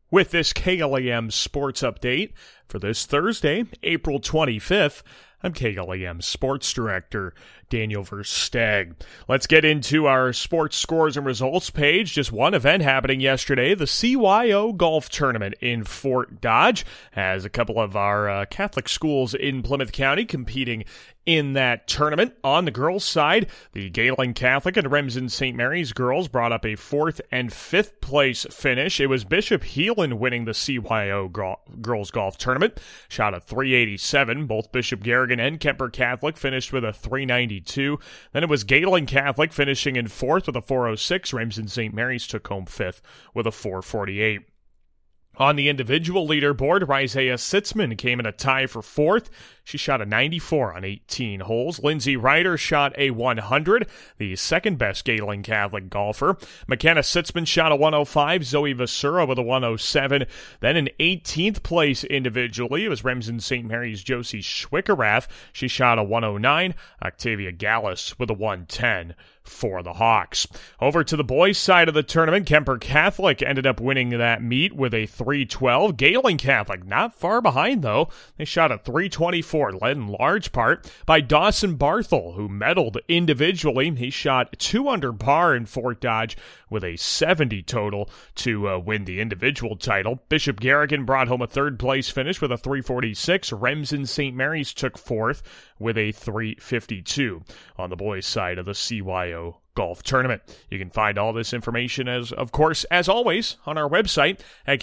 With this KLAM Sports Update for this Thursday, April 25th, I'm KLAM Sports Director Daniel Versteg. Let's get into our sports scores and results page. Just one event happening yesterday. The CYO Golf Tournament in Fort Dodge has a couple of our Catholic schools in Plymouth County competing in that tournament. On the girls' side, the Galen Catholic and Remsen St. Mary's girls brought up a 4th and 5th place finish. It was Bishop Heelan winning the CYO girls golf tournament. Shot a 387. Both Bishop Garrigan and Kemper Catholic finished with a 392. Then it was Galen Catholic finishing in 4th with a 406. Remsen St. Mary's took home 5th with a 448. On the individual leaderboard, Risaiah Sitzman came in a tie for 4th. She shot a 94 on 18 holes. Lindsay Ryder shot a 100, the second-best Galen Catholic golfer. McKenna Sitzman shot a 105. Zoe Vasura with a 107. Then in 18th place individually, it was Remsen St. Mary's Josie Schwickerath. She shot a 109. Octavia Gallus with a 110 for the Hawks. Over to the boys' side of the tournament, Kemper Catholic ended up winning that meet with a 312. Galen Catholic not far behind, though. They shot a 324, led in large part by Dawson Barthel, who medaled individually. He shot 2 under par in Fort Dodge with a 70 total to win the individual title. Bishop Garrigan brought home a 3rd place finish with a 346. Remsen St. Mary's took 4th with a 352 on the boys' side of the CYO Golf Tournament. You can find all this information, as always, on our website at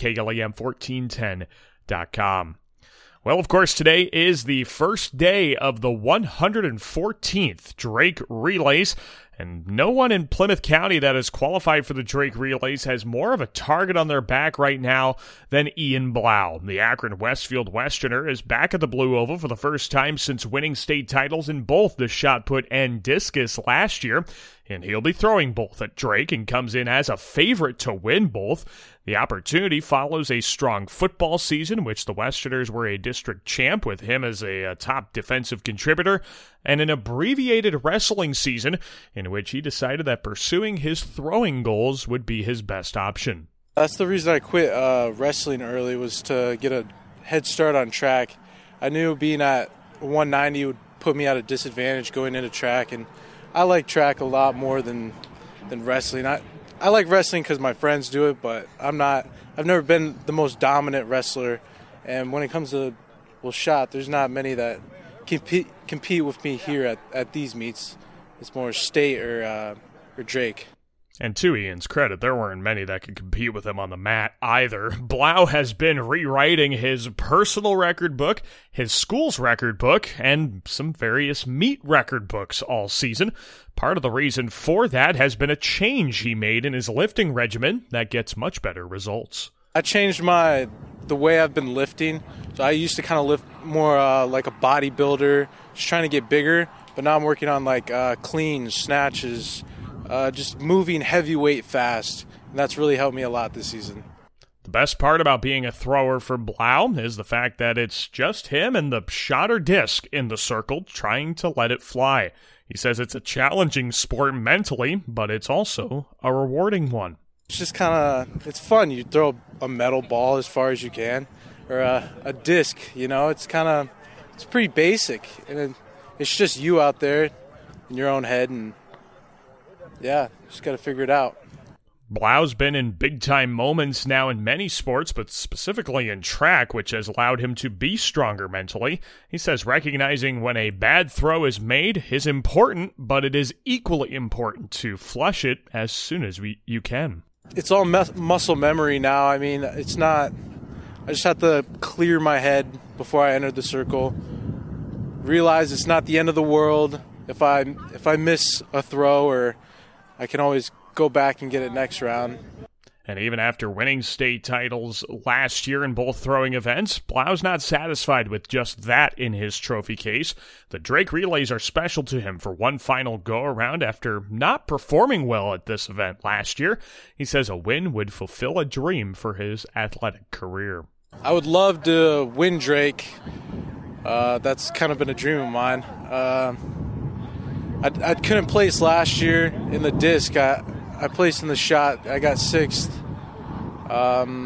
KLAM1410.com. Well, of course, today is the first day of the 114th Drake Relays, and no one in Plymouth County that has qualified for the Drake Relays has more of a target on their back right now than Ian Blau. The Akron Westfield Westerner is back at the Blue Oval for the first time since winning state titles in both the shot put and discus last year, and he'll be throwing both at Drake and comes in as a favorite to win both. The opportunity follows a strong football season, which the Westerners were a district champ with him as a top defensive contributor, and an abbreviated wrestling season in which he decided that pursuing his throwing goals would be his best option. That's the reason I quit wrestling early, was to get a head start on track. I knew being at 190 would put me at a disadvantage going into track, and I like track a lot more than wrestling. I like wrestling because my friends do it, but I've never been the most dominant wrestler. And when it comes to shot, there's not many that compete with me here at these meets. It's more State or Drake. And to Ian's credit, there weren't many that could compete with him on the mat either. Blau has been rewriting his personal record book, his school's record book, and some various meet record books all season. Part of the reason for that has been a change he made in his lifting regimen that gets much better results. I changed the way I've been lifting. So I used to kind of lift more like a bodybuilder, just trying to get bigger. But now I'm working on like cleans, snatches, just moving heavy weight fast. And that's really helped me a lot this season. The best part about being a thrower for Blau is the fact that it's just him and the shot or disc in the circle trying to let it fly. He says it's a challenging sport mentally, but it's also a rewarding one. It's just it's fun. You throw a metal ball as far as you can, or a disc, it's pretty basic. And it's just you out there in your own head, and yeah, just got to figure it out. Blau's been in big-time moments now in many sports, but specifically in track, which has allowed him to be stronger mentally. He says recognizing when a bad throw is made is important, but it is equally important to flush it as soon as you can. It's all muscle memory now. I mean, it's not... I just have to clear my head before I enter the circle. Realize it's not the end of the world. If I miss a throw, or I can always go back and get it next round. And even after winning state titles last year in both throwing events, Blau's not satisfied with just that in his trophy case. The Drake Relays are special to him for one final go-around after not performing well at this event last year. He says a win would fulfill a dream for his athletic career. I would love to win Drake. That's kind of been a dream of mine. I couldn't place last year in the disc. I placed in the shot. I got 6th.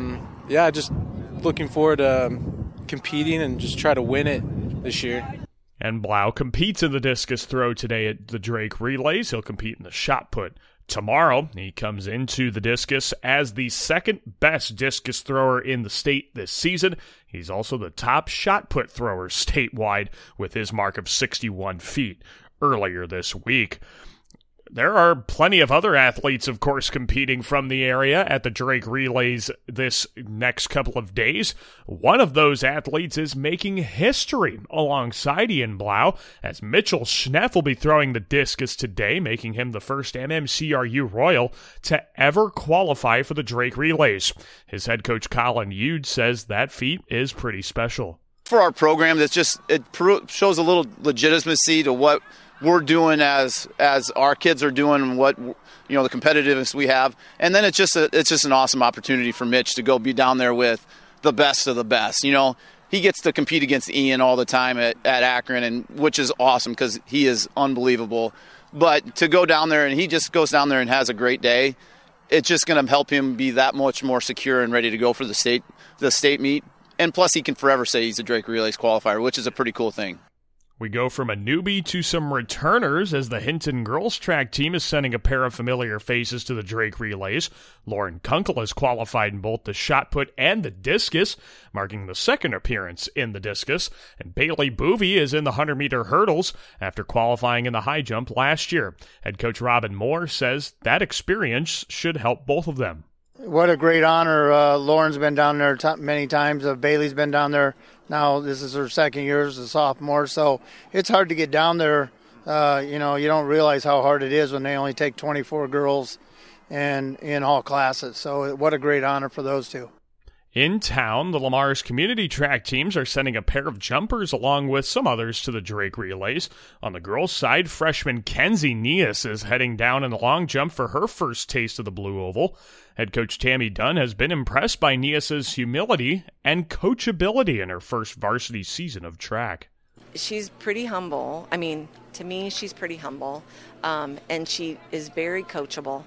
yeah, just looking forward to competing and just try to win it this year. And Blau competes in the discus throw today at the Drake Relays. He'll compete in the shot put tomorrow. He comes into the discus as the second best discus thrower in the state this season. He's also the top shot put thrower statewide with his mark of 61 feet earlier this week. There are plenty of other athletes, of course, competing from the area at the Drake Relays this next couple of days. One of those athletes is making history alongside Ian Blau, as Mitchell Schneff will be throwing the discus today, making him the first MMCRU Royal to ever qualify for the Drake Relays. His head coach Colin Eude says that feat is pretty special. For our program, it shows a little legitimacy to what we're doing as our kids are doing, and what, the competitiveness we have. And then it's just an awesome opportunity for Mitch to go be down there with the best of the best. He gets to compete against Ian all the time at Akron, and which is awesome because he is unbelievable. But to go down there and he just goes down there and has a great day, it's just going to help him be that much more secure and ready to go for the state meet. And plus, he can forever say he's a Drake Relays qualifier, which is a pretty cool thing. We go from a newbie to some returners as the Hinton girls track team is sending a pair of familiar faces to the Drake Relays. Lauren Kunkel has qualified in both the shot put and the discus, marking the second appearance in the discus. And Bailey Boovy is in the 100-meter hurdles after qualifying in the high jump last year. Head coach Robin Moore says that experience should help both of them. What a great honor. Lauren's been down there many times. Bailey's been down there. Now this is her second year as a sophomore, so it's hard to get down there. You don't realize how hard it is when they only take 24 girls and in all classes. So what a great honor for those two. In town, the Lamar's community track teams are sending a pair of jumpers along with some others to the Drake Relays. On the girls' side, freshman Kenzie Neas is heading down in the long jump for her first taste of the Blue Oval. Head coach Tammy Dunn has been impressed by Neas's humility and coachability in her first varsity season of track. She's pretty humble. To me, she's pretty humble, and she is very coachable,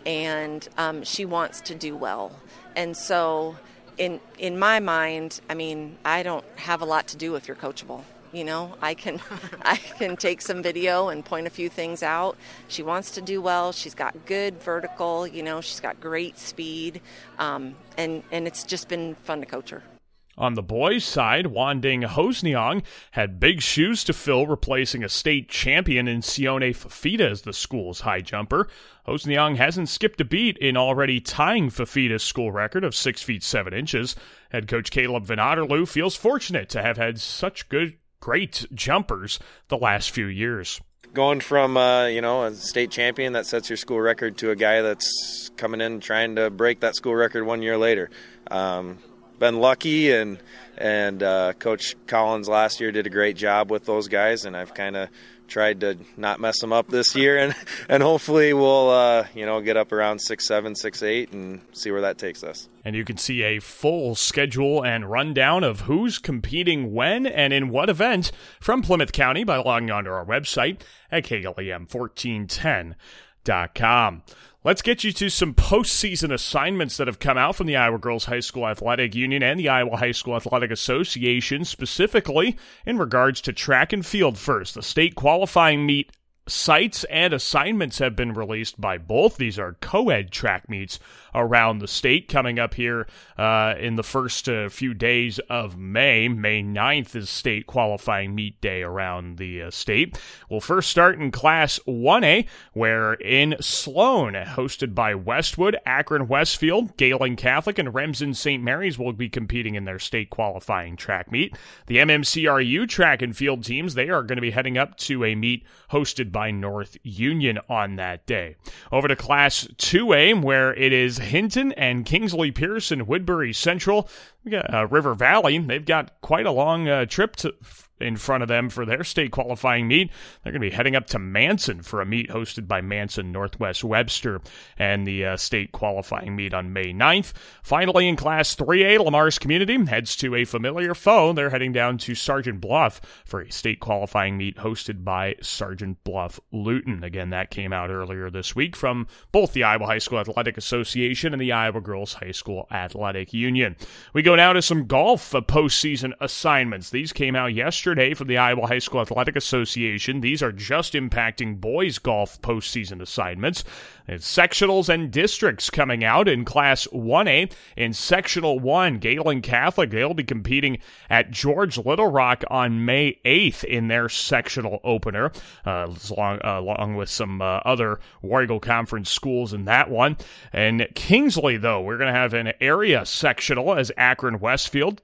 and she wants to do well. And so in my mind, I don't have a lot to do if you're coachable. I can take some video and point a few things out. She wants to do well. She's got good vertical, she's got great speed, and it's just been fun to coach her. On the boys' side, Wanding Hosniong had big shoes to fill, replacing a state champion in Sione Fafita as the school's high jumper. Hosniong hasn't skipped a beat in already tying Fafita's school record of 6 feet 7 inches. Head coach Caleb Van Otterloo feels fortunate to have had such great jumpers the last few years. Going from a state champion that sets your school record to a guy that's coming in trying to break that school record 1 year later. Been lucky, and Coach Collins last year did a great job with those guys, and I've kind of tried to not mess them up this year, and hopefully we'll get up around 6'7", 6'8", and see where that takes us. And you can see a full schedule and rundown of who's competing when and in what event from Plymouth County by logging onto our website at KLAM1410.com. Let's get you to some postseason assignments that have come out from the Iowa Girls High School Athletic Union and the Iowa High School Athletic Association, specifically in regards to track and field first. The state qualifying meet sites and assignments have been released by both. These are co-ed track meets around the state coming up here in the first few days of May. May 9th is state qualifying meet day around the state. We'll first start in Class 1A, where in Sloan, hosted by Westwood, Akron Westfield, Galen Catholic, and Remsen St. Mary's will be competing in their state qualifying track meet. The MMCRU track and field teams, they are going to be heading up to a meet hosted by North Union on that day. Over to Class 2A, where it is Hinton and Kingsley Pierce and Woodbury Central. We got River Valley. They've got quite a long trip in front of them for their state qualifying meet. They're going to be heading up to Manson for a meet hosted by Manson Northwest Webster and the state qualifying meet on May 9th. Finally, in Class 3A, Lamar's Community heads to a familiar foe. They're heading down to Sergeant Bluff for a state qualifying meet hosted by Sergeant Bluff Luton. Again, that came out earlier this week from both the Iowa High School Athletic Association and the Iowa Girls High School Athletic Union. We go now to some golf postseason assignments. These came out yesterday from the Iowa High School Athletic Association. These are just impacting boys golf postseason assignments. It's sectionals and districts coming out in Class 1A. In Sectional 1, Galen Catholic, they'll be competing at George Little Rock on May 8th in their sectional opener, along with some other War Eagle Conference schools in that one. And Kingsley, though, we're going to have an area sectional as Akron Westfield,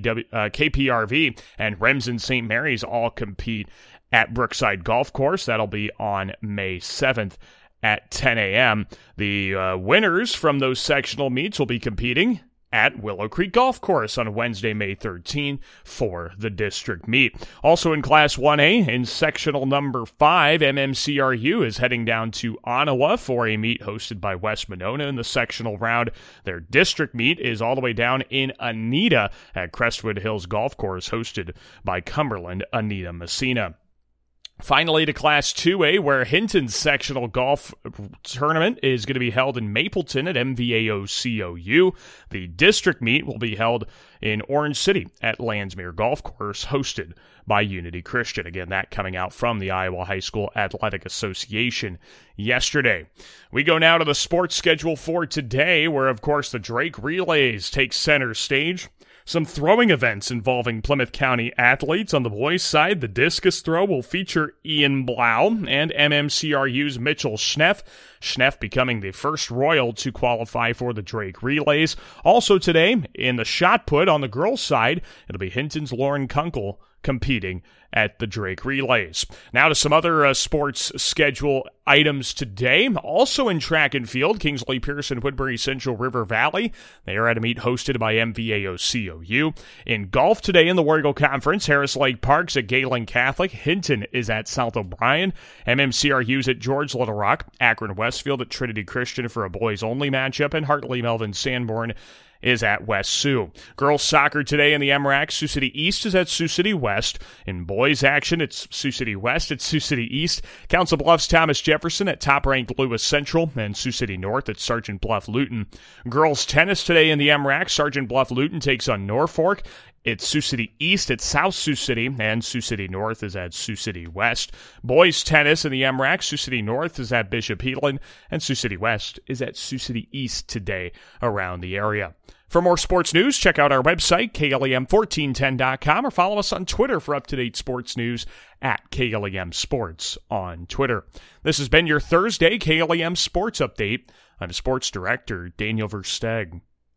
KPRV, and Remsen St. Mary's all compete at Brookside Golf Course. That'll be on May 7th. At 10 a.m. The winners from those sectional meets will be competing at Willow Creek Golf Course on Wednesday, May 13 for the district meet. Also in Class 1A, in sectional number 5, MMCRU is heading down to Ottawa for a meet hosted by West Monona in the sectional round. Their district meet is all the way down in Anita at Crestwood Hills Golf Course hosted by Cumberland Anita Messina. Finally, to Class 2A, where Hinton's sectional golf tournament is going to be held in Mapleton at MVAO-COU. The district meet will be held in Orange City at Landsmere Golf Course, hosted by Unity Christian. Again, that coming out from the Iowa High School Athletic Association yesterday. We go now to the sports schedule for today, where, of course, the Drake Relays take center stage. Some throwing events involving Plymouth County athletes. On the boys' side, the discus throw will feature Ian Blau and MMCRU's Mitchell Schneff. Schneff becoming the first Royal to qualify for the Drake Relays. Also today, in the shot put on the girls' side, it'll be Hinton's Lauren Kunkel competing at the Drake Relays. Now to some other sports schedule items today. Also in track and field, Kingsley Pearson, Woodbury Central River Valley. They are at a meet hosted by MVAO-COU. In golf today in the War Eagle Conference, Harris Lake Park's at Galen Catholic. Hinton is at South O'Brien. MMCRU's at George Little Rock. Akron Westfield at Trinity Christian for a boys-only matchup. And Hartley Melvin Sanborn is at West Sioux. Girls soccer today in the MRAC. Sioux City East is at Sioux City West. In boys action, it's Sioux City West at Sioux City East. Council Bluffs Thomas Jefferson at top-ranked Lewis Central. And Sioux City North at Sergeant Bluff Luton. Girls tennis today in the MRAC. Sergeant Bluff Luton takes on Norfolk. It's Sioux City East at South Sioux City, and Sioux City North is at Sioux City West. Boys tennis in the MRAC, Sioux City North is at Bishop Heatland, and Sioux City West is at Sioux City East today around the area. For more sports news, check out our website, KLEM1410.com, or follow us on Twitter for up-to-date sports news at KLEM Sports on Twitter. This has been your Thursday KLEM Sports Update. I'm Sports Director Daniel Versteg.